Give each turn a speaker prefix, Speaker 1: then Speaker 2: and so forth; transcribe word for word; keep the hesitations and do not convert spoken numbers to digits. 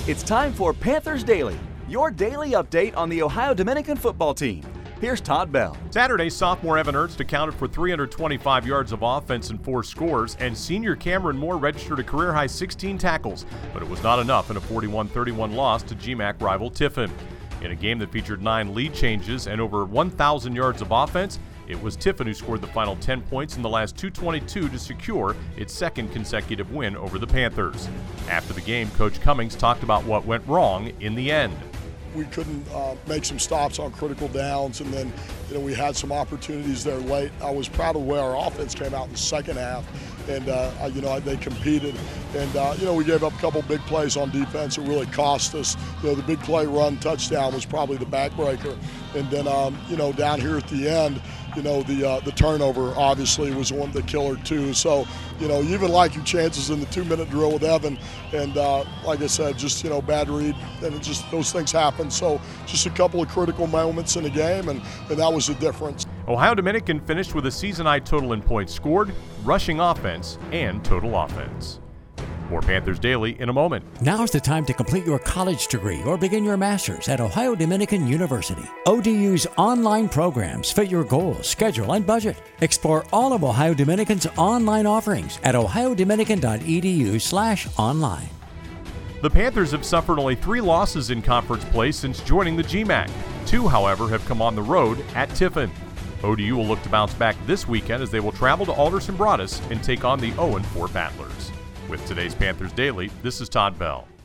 Speaker 1: It's time for Panthers Daily, your daily update on the Ohio Dominican football team. Here's Todd Bell.
Speaker 2: Saturday, sophomore Evan Ernst accounted for three hundred twenty-five yards of offense and four scores, and senior Cameron Moore registered a career-high sixteen tackles, but it was not enough in a forty-one thirty-one loss to G MAC rival Tiffin. In a game that featured nine lead changes and over one thousand yards of offense, it was Tiffin who scored the final ten points in the last two twenty-two to secure its second consecutive win over the Panthers. After the game, Coach Cummings talked about what went wrong in the end.
Speaker 3: We couldn't uh, make some stops on critical downs, and then you know we had some opportunities there late. I was proud of the way our offense came out in the second half, and uh, you know they competed, and uh, you know we gave up a couple big plays on defense that really cost us. You know the big play run touchdown was probably the backbreaker, and then um, you know down here at the end, you know the uh, the turnover obviously was one the killer too. So you know you even like your chances in the two-minute drill with Evan, and uh, like I said, just you know bad read, and it just those things happen. So just a couple of critical moments in the game, and, and that was the difference.
Speaker 2: Ohio Dominican finished with a season-high total in points scored, rushing offense, and total offense. More Panthers Daily in a moment.
Speaker 4: Now's the time to complete your college degree or begin your master's at Ohio Dominican University. O D U's online programs fit your goals, schedule, and budget. Explore all of Ohio Dominican's online offerings at ohiodominican.edu slash online.
Speaker 2: The Panthers have suffered only three losses in conference play since joining the G MAC. Two, however, have come on the road at Tiffin. O D U will look to bounce back this weekend as they will travel to Alderson Broaddus and take on the oh and four Battlers. With today's Panthers Daily, this is Todd Bell.